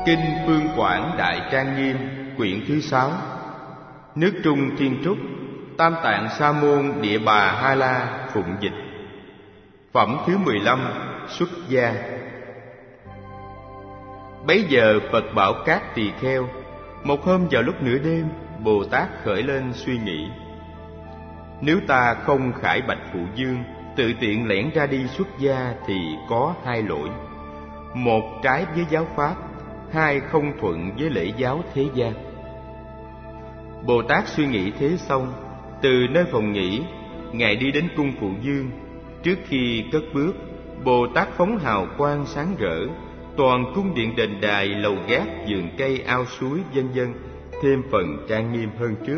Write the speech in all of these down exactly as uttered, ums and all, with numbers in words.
Kinh Phương Quảng Đại Trang Nghiêm, quyển thứ sáu. Nước Trung Thiên Trúc, Tam Tạng Sa Môn Địa Bà Ha La phụng dịch. Phẩm thứ mười lăm. Xuất gia. Bấy giờ Phật bảo các tỳ kheo. Một hôm vào lúc nửa đêm, Bồ Tát khởi lên suy nghĩ: nếu ta không khải bạch Phụ Dương, tự tiện lẻn ra đi xuất gia thì có hai lỗi: một, trái với giáo pháp; hai, không thuận với lễ giáo thế gian. Bồ Tát suy nghĩ thế xong, từ nơi phòng nghỉ, Ngài đi đến cung Phụ Dương. Trước khi cất bước, Bồ Tát phóng hào quang sáng rỡ, toàn cung điện đền đài, lầu gác, vườn cây, ao suối, vân vân thêm phần trang nghiêm hơn trước.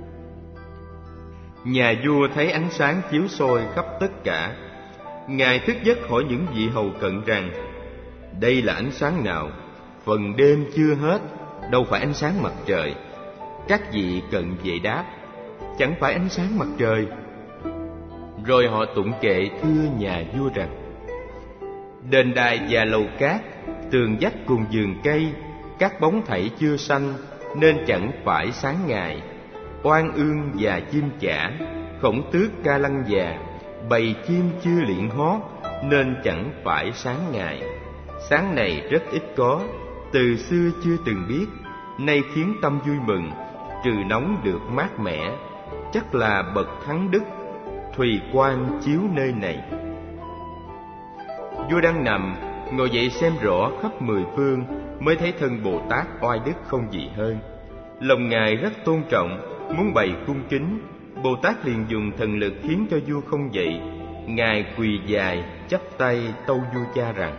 Nhà vua thấy ánh sáng chiếu soi khắp tất cả. Ngài thức giấc hỏi những vị hầu cận rằng: đây là ánh sáng nào? Phần đêm chưa hết, đâu phải ánh sáng mặt trời. Các vị cận vệ đáp: chẳng phải ánh sáng mặt trời. Rồi họ tụng kệ thưa nhà vua rằng: đền đài và lầu cát, tường vách cùng vườn cây, các bóng thảy chưa xanh, nên chẳng phải sáng ngày. Oan ương và chim chả, khổng tước ca lăng già, bầy chim chưa liệng hót, nên chẳng phải sáng ngày. Sáng này rất ít có, từ xưa chưa từng biết, nay khiến tâm vui mừng, trừ nóng được mát mẻ. Chắc là bậc thắng đức, thùy quang chiếu nơi này. Vua đang nằm, ngồi dậy xem rõ khắp mười phương, mới thấy thân Bồ Tát oai đức không gì hơn. Lòng Ngài rất tôn trọng, muốn bày cung kính. Bồ Tát liền dùng thần lực khiến cho vua không dậy. Ngài quỳ dài, chắp tay tâu vua cha rằng: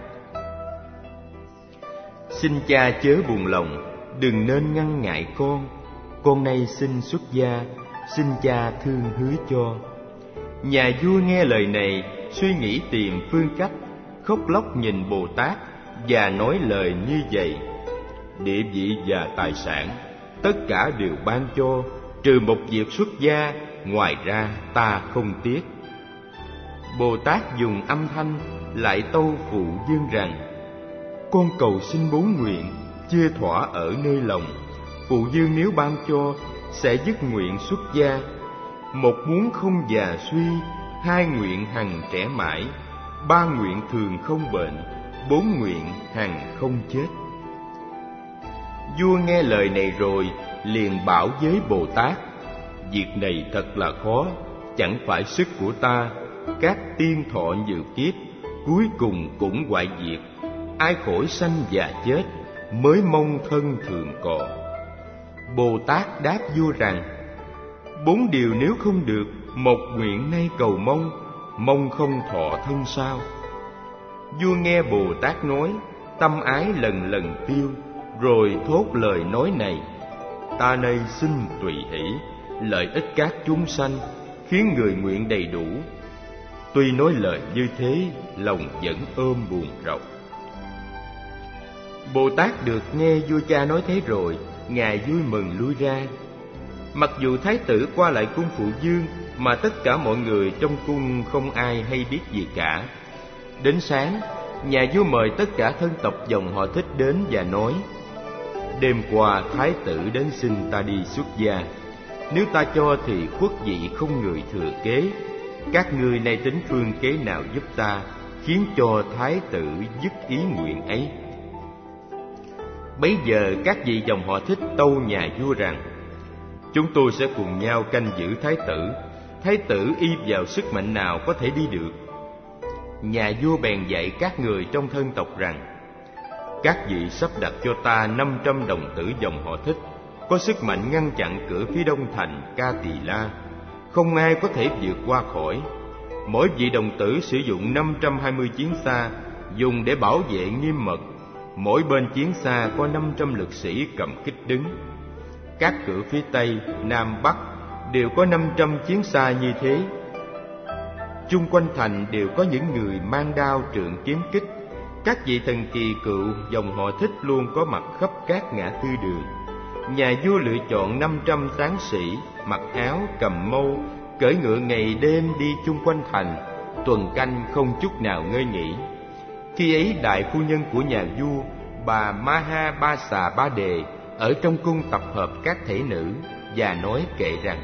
xin cha chớ buồn lòng, đừng nên ngăn ngại con. Con nay xin xuất gia, xin cha thương hứa cho. Nhà vua nghe lời này, suy nghĩ tìm phương cách, khóc lóc nhìn Bồ Tát và nói lời như vậy: địa vị và tài sản tất cả đều ban cho, trừ một việc xuất gia, ngoài ra ta không tiếc. Bồ Tát dùng âm thanh lại tâu Phụ Dương rằng: con cầu xin bốn nguyện, chưa thỏa ở nơi lòng. Phụ Dương nếu ban cho, sẽ dứt nguyện xuất gia. Một muốn không già suy, hai nguyện hằng trẻ mãi, ba nguyện thường không bệnh, bốn nguyện hằng không chết. Vua nghe lời này rồi, liền bảo với Bồ Tát: việc này thật là khó, chẳng phải sức của ta. Các tiên thọ như kiếp, cuối cùng cũng hoại diệt. Ai khỏi sanh già chết, mới mong thân thường cò. Bồ Tát đáp vua rằng: bốn điều nếu không được, một nguyện nay cầu mong, mong không thọ thân sao? Vua nghe Bồ Tát nói, tâm ái lần lần tiêu, rồi thốt lời nói này: ta nay xin tùy hỷ, lợi ích các chúng sanh, khiến người nguyện đầy đủ. Tuy nói lời như thế, lòng vẫn ôm buồn rầu. Bồ Tát được nghe vua cha nói thế rồi, Ngài vui mừng lui ra. Mặc dù thái tử qua lại cung Phụ Dương, mà tất cả mọi người trong cung không ai hay biết gì cả. Đến sáng, nhà vua mời tất cả thân tộc dòng họ Thích đến và nói: đêm qua thái tử đến xin ta đi xuất gia. Nếu ta cho thì khuất vị không người thừa kế. Các ngươi nay tính phương kế nào giúp ta, khiến cho thái tử dứt ý nguyện ấy. Bấy giờ các vị dòng họ Thích tâu nhà vua rằng: chúng tôi sẽ cùng nhau canh giữ thái tử. Thái tử y vào sức mạnh nào có thể đi được? Nhà vua bèn dạy các người trong thân tộc rằng: các vị sắp đặt cho ta năm trăm đồng tử dòng họ Thích, có sức mạnh ngăn chặn cửa phía đông thành Ca Tỳ La, không ai có thể vượt qua khỏi. Mỗi vị đồng tử sử dụng năm trăm hai mươi chiến xa, dùng để bảo vệ nghiêm mật. Mỗi bên chiến xa có năm trăm lực sĩ cầm kích đứng. Các cửa phía Tây, Nam, Bắc đều có năm trăm chiến xa như thế. Chung quanh thành đều có những người mang đao trượng kiếm kích. Các vị thần kỳ cựu dòng họ Thích luôn có mặt khắp các ngã tư đường. Nhà vua lựa chọn năm trăm tráng sĩ, mặc áo, cầm mâu, cưỡi ngựa ngày đêm đi chung quanh thành, tuần canh không chút nào ngơi nghỉ. Khi ấy đại phu nhân của nhà vua bà Maha Ba Xà Ba Đề ở trong cung tập hợp các thể nữ và nói kệ rằng: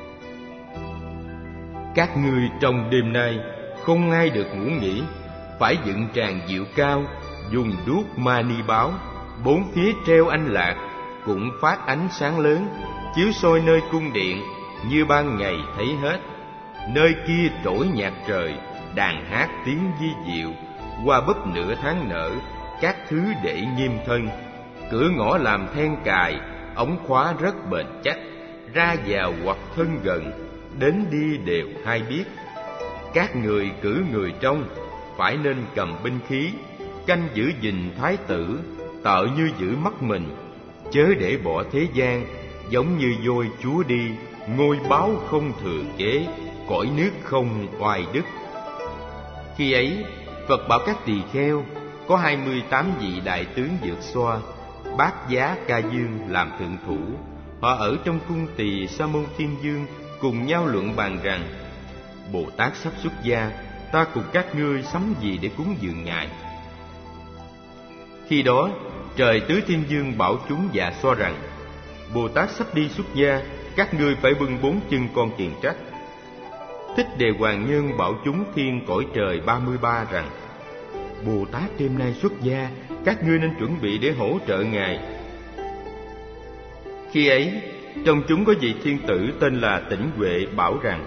các ngươi trong đêm nay không ai được ngủ nghỉ, phải dựng tràng diệu cao, dùng đuốc mani báo, bốn phía treo anh lạc, cũng phát ánh sáng lớn, chiếu soi nơi cung điện như ban ngày thấy hết. Nơi kia trỗi nhạc trời, đàn hát tiếng vi diệu, hoa búp nửa tháng nở, các thứ để nghiêm thân. Cửa ngõ làm then cài, ống khóa rất bền chắc, ra vào hoặc thân gần, đến đi đều hay biết. Các người cử người trong, phải nên cầm binh khí, canh giữ gìn thái tử, tợ như giữ mắt mình, chớ để bỏ thế gian, giống như voi chúa đi, ngôi báo không thừa kế, cõi nước không oai đức. Khi ấy, Phật bảo các tỳ kheo, có hai mươi tám vị đại tướng vượt xoa, Bát Giá Ca Dương làm thượng thủ. Họ ở trong cung Tỳ Sa Môn Thiên Dương, cùng nhau luận bàn rằng: Bồ Tát sắp xuất gia, ta cùng các ngươi sắm gì để cúng dường Ngài? Khi đó, Trời Tứ Thiên Dương bảo chúng dạ xoa rằng: Bồ Tát sắp đi xuất gia, các ngươi phải bưng bốn chân con kiền trách. Thích Đề Hoàng Nhân bảo chúng thiên cõi trời ba mươi ba rằng: Bồ Tát đêm nay xuất gia, các ngươi nên chuẩn bị để hỗ trợ Ngài. Khi ấy, trong chúng có vị thiên tử tên là Tĩnh Huệ bảo rằng: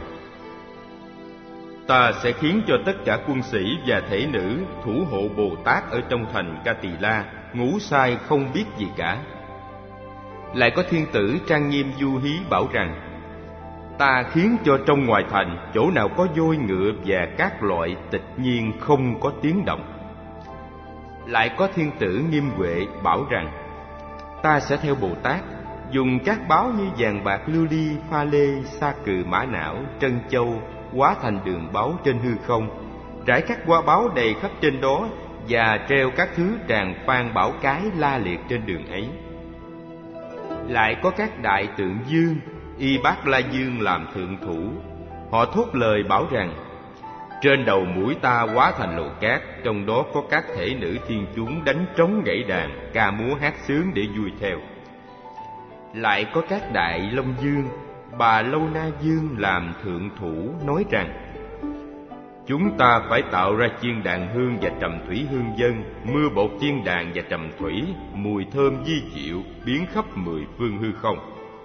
Ta sẽ khiến cho tất cả quân sĩ và thể nữ thủ hộ Bồ Tát ở trong thành Ca Tỳ La ngủ say không biết gì cả. Lại có thiên tử trang nghiêm Du Hí bảo rằng: Ta khiến cho trong ngoài thành chỗ nào có voi ngựa và các loại tịch nhiên không có tiếng động. Lại có thiên tử Nghiêm Huệ bảo rằng: Ta sẽ theo Bồ Tát, dùng các báu như vàng bạc lưu ly, pha lê, sa cừ mã não, trân châu hóa thành đường báu trên hư không, rải các hoa báu đầy khắp trên đó và treo các thứ tràng phan bảo cái la liệt trên đường ấy. Lại có các đại tượng dương, Y Bát La Dương làm thượng thủ. Họ thốt lời bảo rằng: Trên đầu mũi ta hóa thành lồ cát, trong đó có các thể nữ thiên chúng đánh trống gãy đàn, ca múa hát sướng để vui theo. Lại có các đại Long Dương, Bà Lâu Na Dương làm thượng thủ nói rằng: Chúng ta phải tạo ra chiên đàn hương và trầm thủy hương dân, mưa bột chiên đàn và trầm thủy, mùi thơm vi diệu biến khắp mười phương hư không.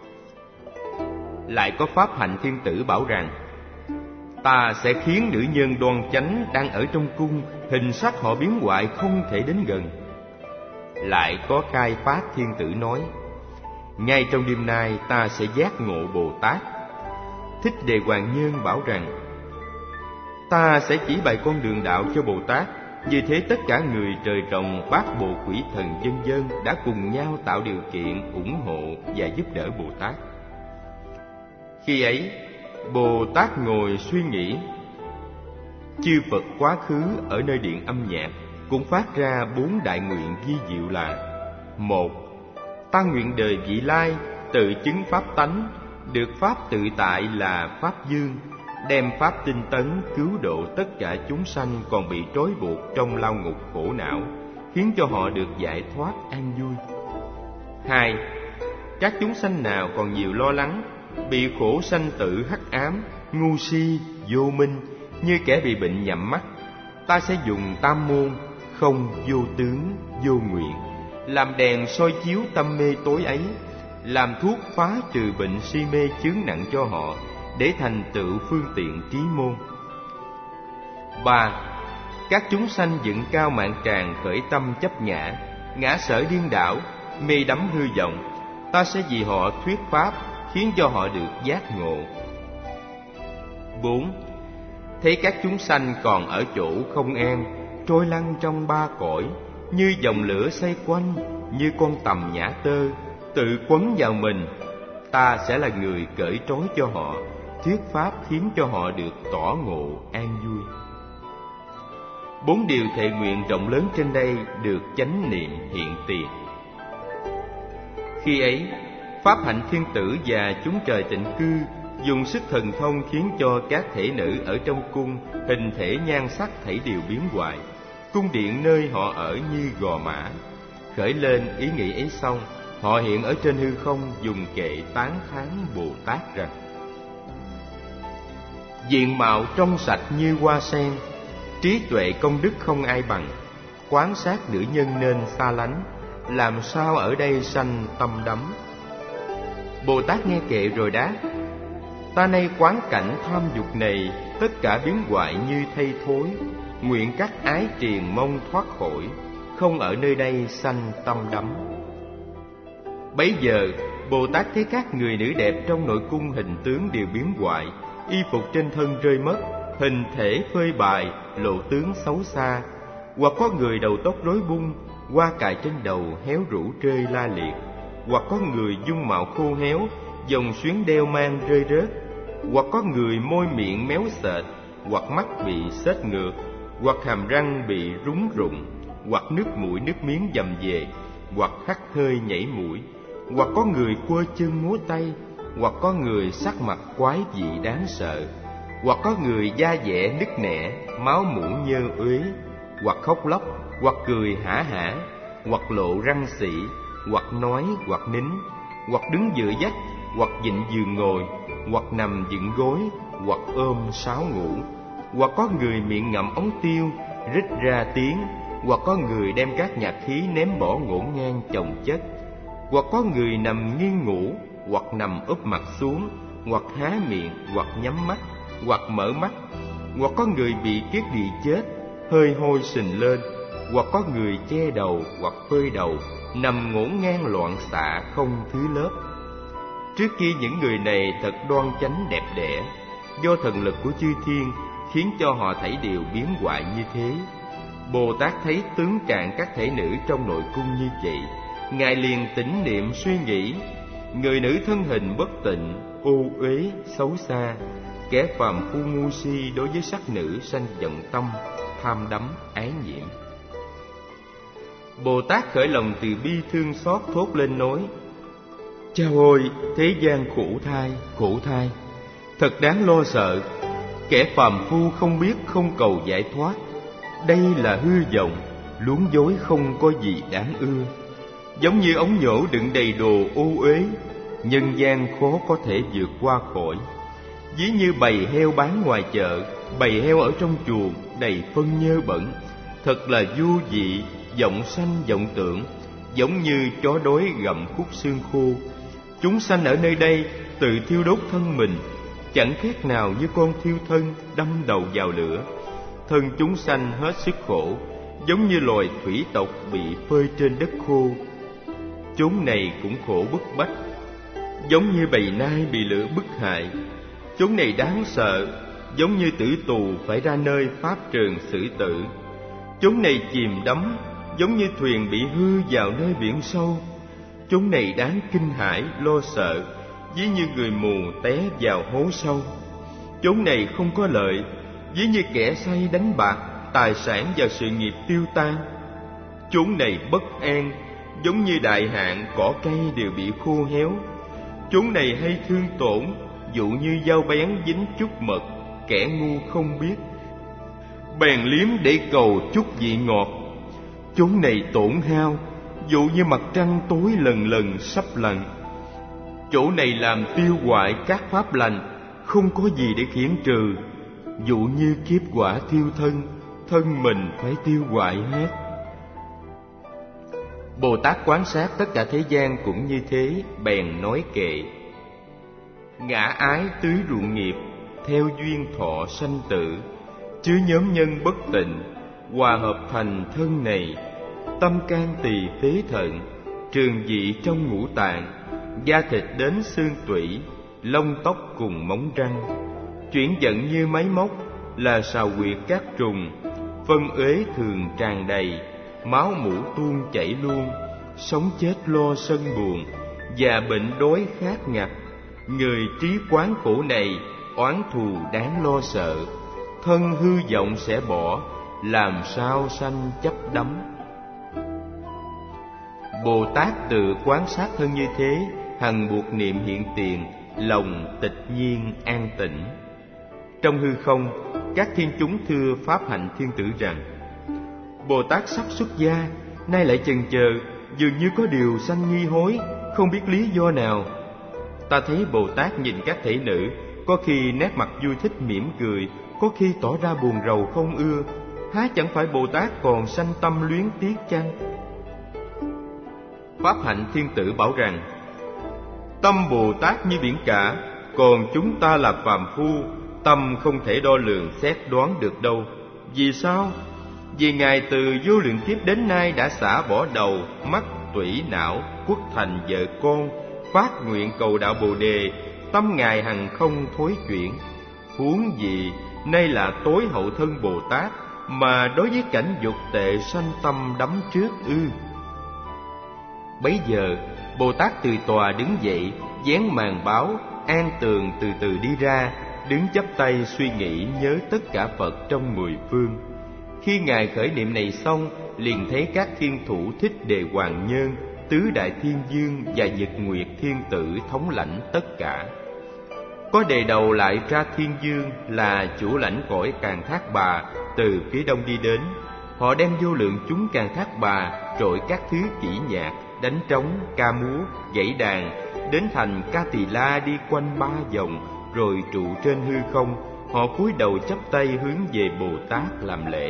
Lại có Pháp Hạnh thiên tử bảo rằng: Ta sẽ khiến nữ nhân đoan chánh đang ở trong cung, hình sắc họ biến hoại không thể đến gần. Lại có Khai Phát thiên tử nói: Ngay trong đêm nay ta sẽ giác ngộ Bồ Tát. Thích Đề Hoàng Nhân bảo rằng: Ta sẽ chỉ bày con đường đạo cho Bồ Tát. Vì thế tất cả người trời trồng, bát bộ quỷ thần vân vân đã cùng nhau tạo điều kiện, ủng hộ và giúp đỡ Bồ Tát. Khi ấy, Bồ Tát ngồi suy nghĩ. Chư Phật quá khứ ở nơi điện âm nhạc cũng phát ra bốn đại nguyện vi diệu là: một, ta nguyện đời vị lai tự chứng pháp tánh, được pháp tự tại là pháp dương, đem pháp tinh tấn cứu độ tất cả chúng sanh còn bị trói buộc trong lao ngục khổ não, khiến cho họ được giải thoát an vui. Hai, các chúng sanh nào còn nhiều lo lắng, bị khổ sanh tử hắc ám, ngu si, vô minh, như kẻ bị bệnh nhắm mắt, ta sẽ dùng tam môn không, vô tướng, vô nguyện làm đèn soi chiếu tâm mê tối ấy, làm thuốc phá trừ bệnh si mê chướng nặng cho họ, để thành tựu phương tiện trí môn. Ba, các chúng sanh dựng cao mạng tràng khởi tâm chấp ngã, ngã sở điên đảo, mê đắm hư vọng, ta sẽ vì họ thuyết pháp, khiến cho họ được giác ngộ. Bốn, thấy các chúng sanh còn ở chỗ không an, trôi lăn trong ba cõi, như dòng lửa xoay quanh, như con tầm nhã tơ, tự quấn vào mình, ta sẽ là người cởi trói cho họ, thuyết pháp khiến cho họ được tỏ ngộ an vui. Bốn điều thệ nguyện rộng lớn trên đây được chánh niệm hiện tiền. Khi ấy, Pháp Hạnh thiên tử và chúng trời tịnh cư dùng sức thần thông khiến cho các thể nữ ở trong cung hình thể nhan sắc thảy đều biến hoại. Cung điện nơi họ ở như gò mã, khởi lên ý nghĩ ấy xong, họ hiện ở trên hư không dùng kệ tán thán Bồ Tát rằng: diện mạo trong sạch như hoa sen, trí tuệ công đức không ai bằng. Quán sát nữ nhân nên xa lánh, làm sao ở đây sanh tâm đắm. Bồ Tát nghe kệ rồi đáp: ta nay quán cảnh tham dục này, tất cả biến hoại như thay thối, nguyện các ái triền mong thoát khỏi, không ở nơi đây sanh tâm đắm. Bấy giờ Bồ Tát thấy các người nữ đẹp trong nội cung hình tướng đều biến hoại, y phục trên thân rơi mất, hình thể phơi bày, lộ tướng xấu xa. Hoặc có người đầu tóc rối bung, hoa cài trên đầu héo rũ rơi la liệt. Hoặc có người dung mạo khô héo, dòng xuyến đeo mang rơi rớt. Hoặc có người môi miệng méo sệt, hoặc mắt bị xếch ngược, hoặc hàm răng bị rúng rụng, hoặc nước mũi nước miếng dầm về, hoặc hắt hơi nhảy mũi. Hoặc có người quơ chân múa tay, hoặc có người sắc mặt quái dị đáng sợ, hoặc có người da dẻ nứt nẻ, máu mủ nhơ uế, hoặc khóc lóc, hoặc cười hả hả, hoặc lộ răng sỉ, hoặc nói, hoặc nín, hoặc đứng dựa vách, hoặc vịn giường ngồi, hoặc nằm dựng gối, hoặc ôm sáo ngủ. Hoặc có người miệng ngậm ống tiêu, rít ra tiếng, hoặc có người đem các nhạc khí ném bỏ ngổn ngang chồng chất. Hoặc có người nằm nghiêng ngủ, hoặc nằm úp mặt xuống, hoặc há miệng, hoặc nhắm mắt, hoặc mở mắt. Hoặc có người bị kiết đì chết, hơi hôi sình lên, hoặc có người che đầu, hoặc phơi đầu, nằm ngổn ngang loạn xạ không thứ lớp. Trước kia những người này thật đoan chánh đẹp đẽ, do thần lực của chư thiên khiến cho họ thảy đều biến hoại như thế. Bồ Tát thấy tướng trạng các thể nữ trong nội cung như vậy, Ngài liền tĩnh niệm suy nghĩ: người nữ thân hình bất tịnh, ô uế, xấu xa, kẻ phàm phu ngu si đối với sắc nữ sanh giận tâm, tham đắm, ái nhiễm. Bồ Tát khởi lòng từ bi thương xót thốt lên nói: chao ôi, thế gian khổ thai, khổ thai, thật đáng lo sợ. Kẻ phàm phu không biết không cầu giải thoát, đây là hư vọng, luống dối không có gì đáng ưa. Giống như ống nhổ đựng đầy đồ ô uế, nhân gian khó có thể vượt qua khỏi. Ví như bầy heo bán ngoài chợ, bầy heo ở trong chuồng đầy phân nhơ bẩn, thật là vô vị, vọng sanh vọng tưởng, giống như chó đói gặm khúc xương khô. Chúng sanh ở nơi đây tự thiêu đốt thân mình, chẳng khác nào như con thiêu thân đâm đầu vào lửa. Thân chúng sanh hết sức khổ, giống như loài thủy tộc bị phơi trên đất khô. Chốn này cũng khổ bức bách, giống như bầy nai bị lửa bức hại. Chốn này đáng sợ, giống như tử tù phải ra nơi pháp trường xử tử. Chốn này chìm đắm, giống như thuyền bị hư vào nơi biển sâu. Chốn này đáng kinh hãi lo sợ, ví như người mù té vào hố sâu. Chốn này không có lợi, ví như kẻ say đánh bạc, tài sản và sự nghiệp tiêu tan. Chốn này bất an, giống như đại hạn, cỏ cây đều bị khô héo. Chốn này hay thương tổn, dụ như dao bén dính chút mật, kẻ ngu không biết, bèn liếm để cầu chút vị ngọt. Chốn này tổn hao, dụ như mặt trăng tối lần lần sắp lặn. Chỗ này làm tiêu hoại các pháp lành, không có gì để khiển trừ, dụ như kiếp quả thiêu thân, thân mình phải tiêu hoại hết. Bồ Tát quán sát tất cả thế gian cũng như thế, bèn nói kệ: ngã ái tưới ruộng nghiệp, theo duyên thọ sanh tử, chứa nhóm nhân bất tịnh, hòa hợp thành thân này. Tâm can tỳ phế thận, trường dị trong ngũ tạng, da thịt đến xương tủy, lông tóc cùng móng răng. Chuyển vận như máy móc, là sào huyệt các trùng, phân uế thường tràn đầy, máu mủ tuôn chảy luôn, sống chết lo sân buồn, già bệnh đói khát ngặt. Người trí quán khổ này, oán thù đáng lo sợ, thân hư vọng sẽ bỏ, làm sao sanh chấp đắm. Bồ Tát tự quán sát thân như thế, hằng buộc niệm hiện tiền, lòng tịch nhiên an tĩnh. Trong hư không, các thiên chúng thưa pháp hạnh thiên tử rằng: Bồ Tát sắp xuất gia, nay lại chần chờ, dường như có điều sanh nghi hối, không biết lý do nào. Ta thấy Bồ Tát nhìn các thể nữ, có khi nét mặt vui thích mỉm cười, có khi tỏ ra buồn rầu không ưa. Há chẳng phải Bồ Tát còn sanh tâm luyến tiếc chăng? Pháp Hạnh Thiên Tử bảo rằng, tâm Bồ Tát như biển cả, còn chúng ta là phàm phu, tâm không thể đo lường xét đoán được đâu. Vì sao? Vì Ngài từ vô lượng kiếp đến nay đã xả bỏ đầu, mắt, tủy, não, quốc thành vợ con, phát nguyện cầu đạo Bồ Đề, tâm Ngài hằng không thối chuyển. Huống gì nay là tối hậu thân Bồ Tát, mà đối với cảnh dục tệ sanh tâm đắm trước ư? Bấy giờ Bồ Tát từ tòa đứng dậy, vén màn báo, an tường từ từ đi ra, đứng chắp tay suy nghĩ nhớ tất cả Phật trong mười phương. Khi Ngài khởi niệm này xong, liền thấy các thiên thủ Thích Đề Hoàng Nhân, Tứ Đại Thiên Dương và Nhật Nguyệt Thiên Tử thống lãnh tất cả. Có đề đầu lại ra Thiên Dương là chủ lãnh cõi Càn Thác Bà từ phía đông đi đến. Họ đem vô lượng chúng Càn Thác Bà trội các thứ kỹ nhạc, đánh trống, ca múa, gảy đàn, đến thành Ca Tỳ La đi quanh ba vòng, rồi trụ trên hư không. Họ cúi đầu chắp tay hướng về Bồ Tát làm lễ.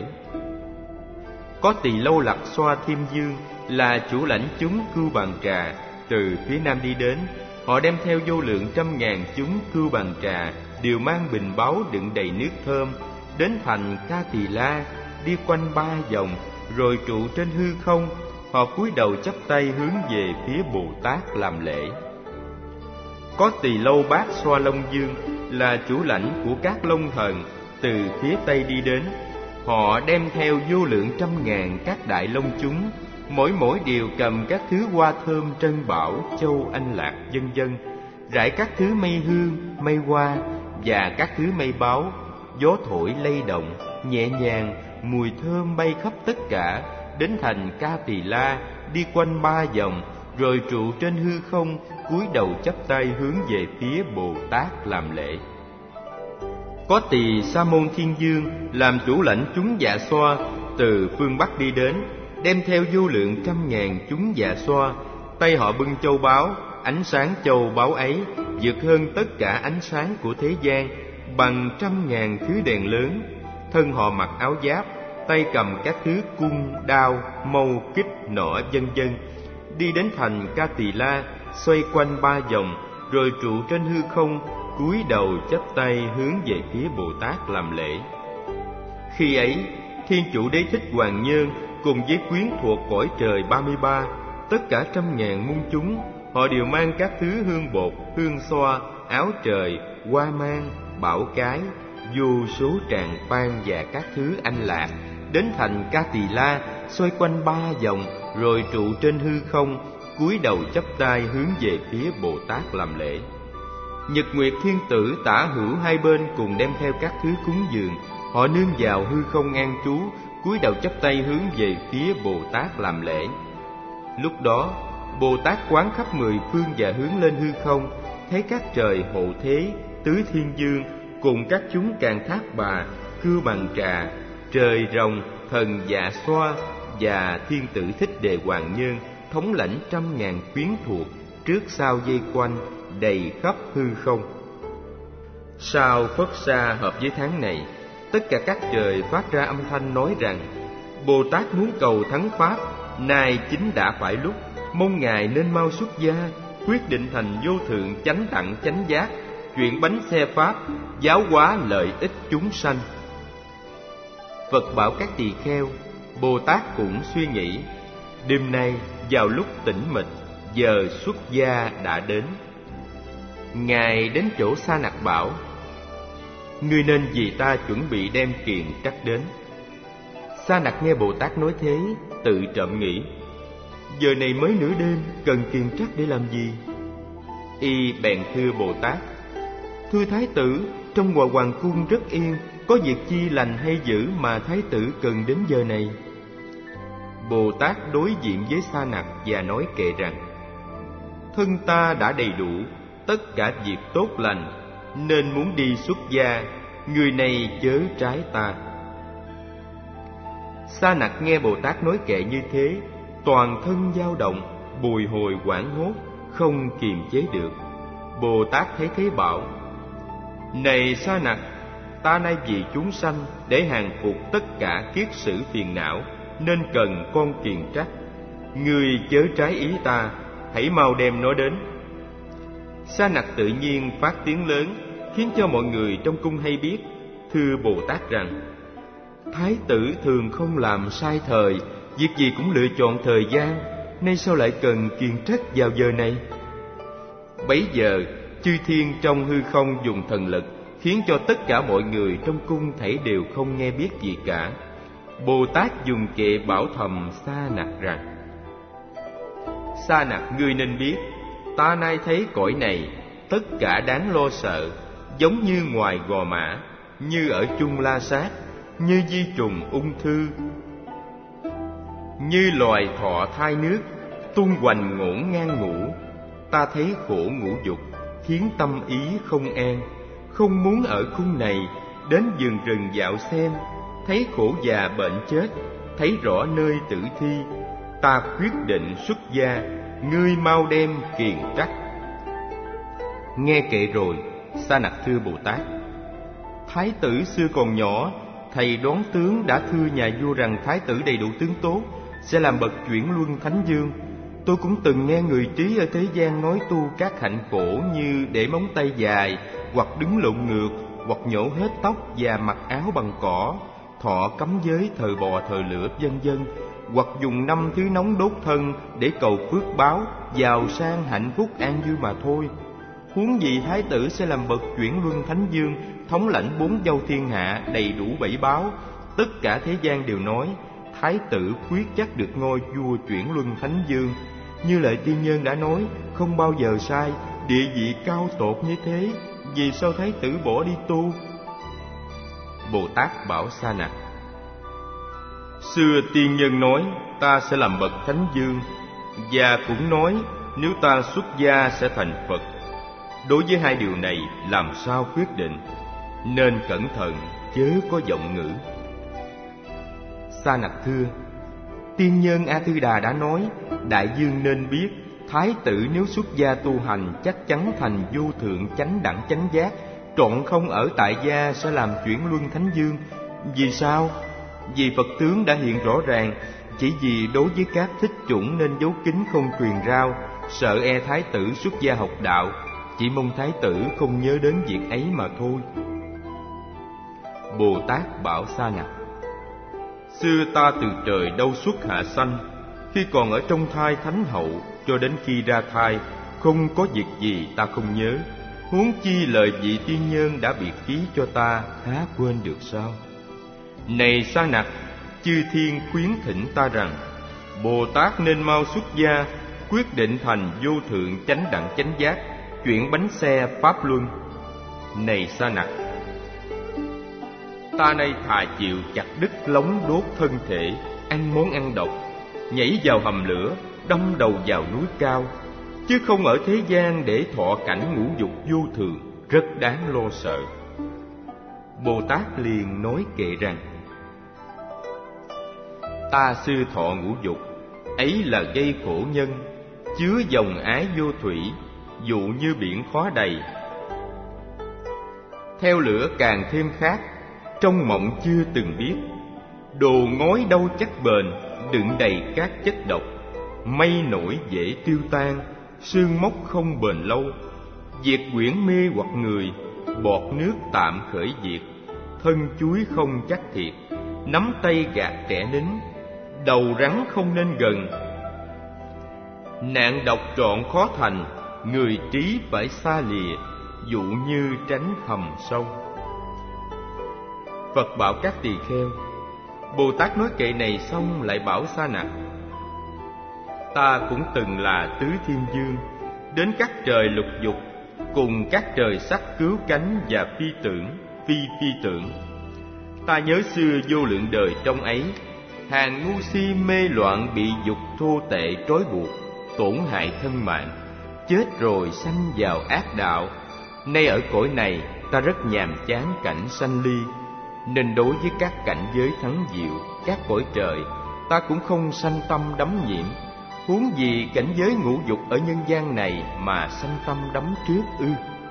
Có Tỳ Lâu Lạc Xoa Thiên Dương là chủ lãnh chúng Cưu Bàn Trà từ phía nam đi đến. Họ đem theo vô lượng trăm ngàn chúng Cưu Bàn Trà, đều mang bình báu đựng đầy nước thơm, đến thành Ca Tỳ La đi quanh ba vòng, rồi trụ trên hư không. Họ cúi đầu chắp tay hướng về phía Bồ Tát làm lễ. Có Tỳ Lâu Bát Xoa Long Dương là chủ lãnh của các Long Thần từ phía tây đi đến. Họ đem theo vô lượng trăm ngàn các đại long chúng, mỗi mỗi đều cầm các thứ hoa thơm trân bảo, châu anh lạc vân vân, rải các thứ mây hương, mây hoa và các thứ mây báo. Gió thổi lay động nhẹ nhàng, mùi thơm bay khắp tất cả, đến thành Ca Tỳ La đi quanh ba vòng, rồi trụ trên hư không, cúi đầu chắp tay hướng về phía Bồ Tát làm lễ. Có Tỳ Sa Môn Thiên Dương làm chủ lãnh chúng dạ xoa từ phương Bắc đi đến, đem theo vô lượng trăm ngàn chúng dạ xoa. Tay họ bưng châu báu, ánh sáng châu báu ấy vượt hơn tất cả ánh sáng của thế gian, bằng trăm ngàn thứ đèn lớn. Thân họ mặc áo giáp, tay cầm các thứ cung, đao, mâu, kích, nỏ vân vân, đi đến thành Ca Tỳ La, xoay quanh ba vòng, rồi trụ trên hư không, cúi đầu chắp tay hướng về phía Bồ Tát làm lễ. Khi ấy, Thiên Chủ Đế Thích Hoàng Nhân cùng với quyến thuộc cõi trời ba mươi ba, tất cả trăm ngàn muôn chúng, họ đều mang các thứ hương bột, hương xoa, áo trời, hoa mang, bảo cái, vô số tràng pan và các thứ anh lạc, đến thành Ca Tỳ La, xoay quanh ba vòng, rồi trụ trên hư không, cúi đầu chắp tay hướng về phía Bồ Tát làm lễ. Nhật Nguyệt Thiên Tử tả hữu hai bên cùng đem theo các thứ cúng dường. Họ nương vào hư không an trú, cúi đầu chắp tay hướng về phía Bồ Tát làm lễ. Lúc đó, Bồ Tát quán khắp mười phương và hướng lên hư không, thấy các trời hộ thế, tứ thiên dương cùng các chúng Càn Thác Bà, Cưu Bàn Trà, trời rồng, thần dạ xoa và thiên tử Thích Đề Hoàng Nhân thống lãnh trăm ngàn quyến thuộc, trước sau dây quanh, đầy khắp hư không. Sau Phất Sa hợp với tháng này, tất cả các trời phát ra âm thanh nói rằng: Bồ Tát muốn cầu thắng pháp, nay chính đã phải lúc, mong Ngài nên mau xuất gia, quyết định thành vô thượng chánh đẳng chánh giác, chuyển bánh xe pháp, giáo hóa lợi ích chúng sanh. Phật bảo các tỳ kheo, Bồ Tát cũng suy nghĩ: đêm nay vào lúc tĩnh mịch, giờ xuất gia đã đến. Ngài đến chỗ Sa Nặc bảo: ngươi nên vì ta chuẩn bị đem kiền trắc đến. Sa Nặc nghe Bồ Tát nói thế, tự trộm nghĩ: giờ này mới nửa đêm, cần kiền trắc để làm gì? Y bèn thưa Bồ Tát: thưa Thái tử, trong hòa hoàng cung rất yên, có việc chi lành hay dữ mà Thái tử cần đến giờ này? Bồ Tát đối diện với Sa Nặc và nói kệ rằng: thân ta đã đầy đủ tất cả việc tốt lành, nên muốn đi xuất gia, người này chớ trái ta. Sa Nặc nghe Bồ Tát nói kệ như thế, toàn thân dao động, bồi hồi hoảng hốt, không kiềm chế được. Bồ Tát thấy thế bảo: Này Sa Nặc, ta nay vì chúng sanh để hàng phục tất cả kiết sử phiền não, nên cần con kiền trách. Ngươi chớ trái ý ta, hãy mau đem nó đến. Sa Nặc tự nhiên phát tiếng lớn, khiến cho mọi người trong cung hay biết, thưa Bồ Tát rằng: Thái tử thường không làm sai thời, việc gì cũng lựa chọn thời gian, nay sao lại cần kiền trách vào giờ này? Bấy giờ chư thiên trong hư không dùng thần lực, khiến cho tất cả mọi người trong cung thảy đều không nghe biết gì cả. Bồ Tát dùng kệ bảo thầm Sa Nặc rằng: Sa Nặc, ngươi nên biết, ta nay thấy cõi này tất cả đáng lo sợ, giống như ngoài Gò Mã, như ở chung La Sát, như di trùng ung thư, như loài thọ thai nước, tung hoành ngổn ngang ngủ. Ta thấy khổ ngũ dục, khiến tâm ý không an, không muốn ở cung này, đến vườn rừng dạo xem, thấy khổ già bệnh chết, thấy rõ nơi tử thi. Ta quyết định xuất gia, ngươi mau đem kiền trách. Nghe kệ rồi, Sa Nặc thưa Bồ Tát: Thái tử xưa còn nhỏ, thầy đoán tướng đã thưa nhà vua rằng thái tử đầy đủ tướng tốt, sẽ làm bậc chuyển luân thánh dương. Tôi cũng từng nghe người trí ở thế gian nói tu các hạnh khổ như để móng tay dài, hoặc đứng lộn ngược, hoặc nhổ hết tóc và mặc áo bằng cỏ, thọ cấm giới thờ bò thờ lửa, vân vân, hoặc dùng năm thứ nóng đốt thân để cầu phước báo, giàu sang hạnh phúc an vui mà thôi. Huống gì thái tử sẽ làm bậc chuyển luân thánh dương, thống lãnh bốn châu thiên hạ, đầy đủ bảy báo. Tất cả thế gian đều nói thái tử quyết chắc được ngôi vua chuyển luân thánh dương. Như lời tiên nhân đã nói, không bao giờ sai. Địa vị cao tột như thế, vì sao thái tử bỏ đi tu? Bồ Tát bảo Sa Nặc: Xưa tiên nhân nói ta sẽ làm bậc thánh dương, và cũng nói nếu ta xuất gia sẽ thành Phật. Đối với hai điều này làm sao quyết định, nên cẩn thận chớ có vọng ngữ. Sa Nặc thưa: Tiên nhân A Tư Đà đã nói, đại dương nên biết, thái tử nếu xuất gia tu hành chắc chắn thành vô thượng chánh đẳng chánh giác, trọn không ở tại gia, sẽ làm chuyển luân thánh dương. Vì sao? Vì Phật tướng đã hiện rõ ràng, chỉ vì đối với các thích chủng nên giấu kín không truyền rao, sợ e thái tử xuất gia học đạo, chỉ mong thái tử không nhớ đến việc ấy mà thôi. Bồ Tát bảo Sa Nặc: Xưa ta từ trời đâu xuất hạ sanh, khi còn ở trong thai thánh hậu, cho đến khi ra thai, không có việc gì ta không nhớ. Huống chi lời vị tiên nhân đã biệt ký cho ta, há quên được sao? Này Sa Nặc, chư thiên khuyến thỉnh ta rằng, Bồ Tát nên mau xuất gia, quyết định thành vô thượng chánh đẳng chánh giác, chuyển bánh xe pháp luân. Này Sa Nặc, ta nay thà chịu chặt đứt lóng đốt thân thể, ăn món ăn độc, nhảy vào hầm lửa, đâm đầu vào núi cao, chứ không ở thế gian để thọ cảnh ngũ dục vô thường, rất đáng lo sợ. Bồ Tát liền nói kệ rằng: Ta xưa thọ ngũ dục, ấy là gây khổ nhân, chứa dòng ái vô thủy, dụ như biển khóa đầy. Theo lửa càng thêm khát, trong mộng chưa từng biết, đồ ngói đâu chắc bền, đựng đầy các chất độc. Mây nổi dễ tiêu tan, sương mốc không bền lâu. Diệt quyển mê hoặc người, bọt nước tạm khởi diệt. Thân chuối không chắc thiệt, nắm tay gạt trẻ nín. Đầu rắn không nên gần, nạn độc trọn khó thành. Người trí phải xa lìa, dụ như tránh hầm sâu. Phật bảo các tỳ kheo. Bồ Tát nói kệ này xong lại bảo Sa Nặc: Ta cũng từng là tứ thiên dương, đến các trời lục dục, cùng các trời sắc cứu cánh và phi tưởng, phi phi tưởng. Ta nhớ xưa vô lượng đời trong ấy, hàng ngu si mê loạn bị dục thô tệ trói buộc, tổn hại thân mạng, chết rồi sanh vào ác đạo. Nay ở cõi này ta rất nhàm chán cảnh sanh ly, nên đối với các cảnh giới thắng diệu, các cõi trời, ta cũng không sanh tâm đắm nhiễm, huống gì cảnh giới ngũ dục ở nhân gian này mà sanh tâm đắm trước ư?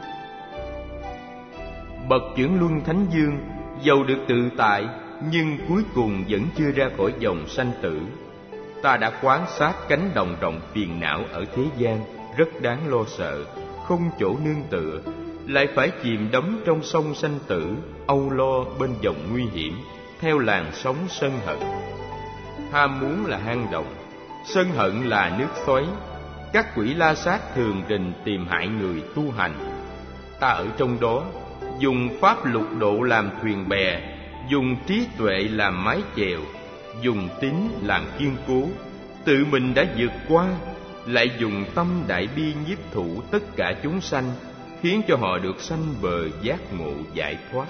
Bậc Chưởng Luân Thánh Dương dầu được tự tại, nhưng cuối cùng vẫn chưa ra khỏi dòng sanh tử. Ta đã quan sát cánh đồng rộng phiền não ở thế gian, rất đáng lo sợ, không chỗ nương tựa, lại phải chìm đắm trong sông sanh tử, âu lo bên dòng nguy hiểm, theo làn sóng sân hận. Ham muốn là hang động, sân hận là nước xoáy. Các quỷ la sát thường rình tìm hại người tu hành. Ta ở trong đó, dùng pháp lục độ làm thuyền bè, dùng trí tuệ làm mái chèo, dùng tín làm kiên cố, tự mình đã vượt qua, lại dùng tâm đại bi nhiếp thụ tất cả chúng sanh, khiến cho họ được sanh bờ giác ngộ giải thoát.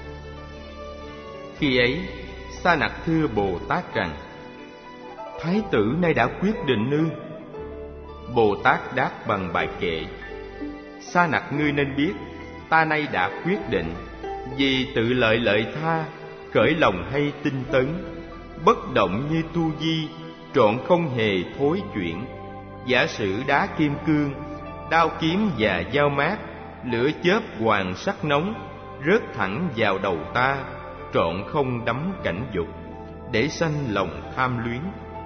Khi ấy, Sa Nặc thưa Bồ Tát rằng: Thái tử nay đã quyết định ư? Bồ Tát đáp bằng bài kệ: Sa Nặc, ngươi nên biết, ta nay đã quyết định, vì tự lợi lợi tha, khởi lòng hay tinh tấn, bất động như tu di, trọn không hề thối chuyển. Giả sử đá kim cương, đao kiếm và dao mát, lửa chớp hoàng sắc nóng, rớt thẳng vào đầu ta, trọn không đắm cảnh dục, để sanh lòng tham luyến.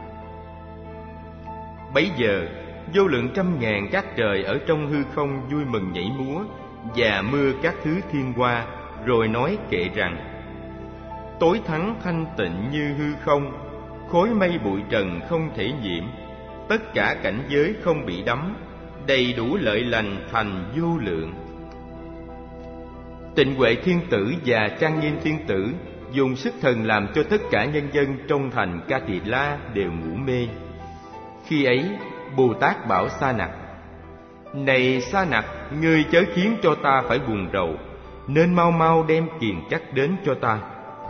Bấy giờ, vô lượng trăm ngàn các trời ở trong hư không vui mừng nhảy múa và mưa các thứ thiên hoa, rồi nói kệ rằng: Tối thắng thanh tịnh như hư không, khối mây bụi trần không thể nhiễm, tất cả cảnh giới không bị đắm, đầy đủ lợi lành thành vô lượng. Tịnh Huệ Thiên Tử và Trang Nghiêm Thiên Tử dùng sức thần làm cho tất cả nhân dân trong thành Ca Tỳ La đều ngủ mê. Khi ấy, Bồ Tát bảo Sa Nặc: Này Sa Nặc, ngươi chớ khiến cho ta phải buồn rầu, nên mau mau đem kiền cắt đến cho ta.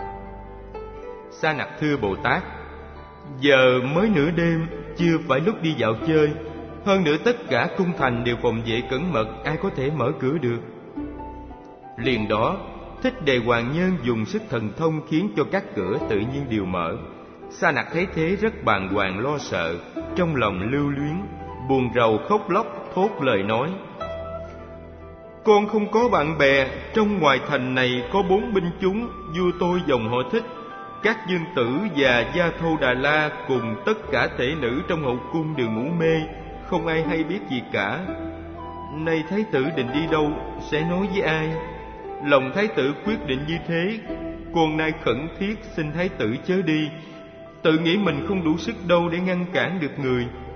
Sa Nặc thưa Bồ Tát: Giờ mới nửa đêm, chưa phải lúc đi dạo chơi. Hơn nữa tất cả cung thành đều phòng vệ cẩn mật, ai có thể mở cửa được? Liền đó, Thích Đề Hoàng Nhân dùng sức thần thông khiến cho các cửa tự nhiên đều mở. Sa Nặc thấy thế rất bàng hoàng lo sợ, trong lòng lưu luyến, buồn rầu khóc lóc thốt lời nói: Con không có bạn bè, trong ngoài thành này có bốn binh chúng, vua tôi dòng họ Thích, các dương tử và Gia Thâu Đà La cùng tất cả tể nữ trong hậu cung đều ngủ mê, không ai hay biết gì cả. Nay thái tử định đi đâu, sẽ nói với ai? Lòng thái tử quyết định như thế, con nay khẩn thiết xin thái tử chớ đi, tự nghĩ mình không đủ sức đâu để ngăn cản được người.